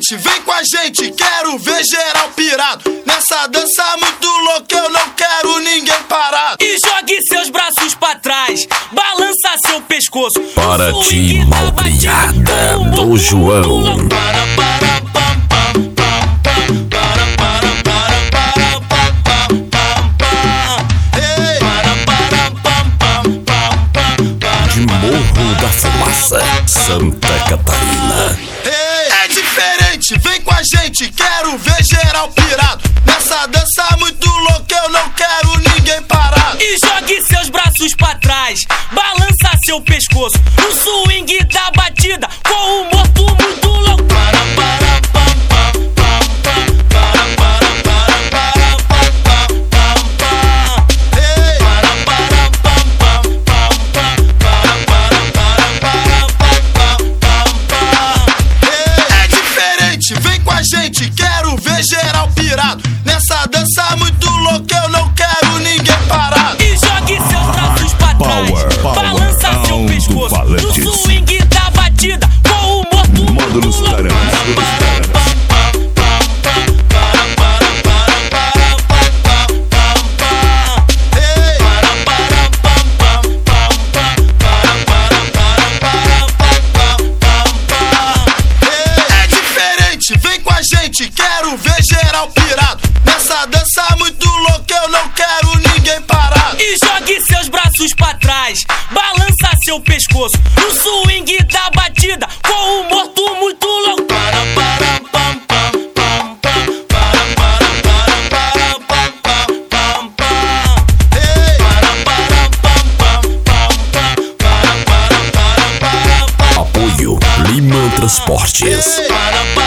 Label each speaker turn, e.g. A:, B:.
A: diferente, vem com a gente, quero ver geral pirado. Nessa dança muito louca eu não quero ninguém parado.
B: E jogue seus braços pra trás, balança seu pescoço.
C: Para ti, malcriada do João. De Morro da Fumaça, Santa Catarina.
A: É diferente, vem com a gente, quero ver geral pirado. Nessa dança muito louca eu não quero ninguém parado.
B: E jogue seus braços pra trás, balança seu pescoço. No swing da batida, com o morto muito louco.
A: É diferente, vem com a gente, quero ver geral pirado. Nessa dança muito louca eu não quero ninguém parado.
B: E jogue seus braços pra trás, balança seu pescoço. No swing da batida, com o morto
C: Módulos
B: muito louco.
A: É diferente, vem com a gente, quero ver geral pirado. Nessa dança muito louca eu não quero ninguém parado.
B: E jogue seus braços pra trás, balança seu pescoço. No swing da batida, com o morto muito louco.
C: Apoio Lima Transportes.
A: Para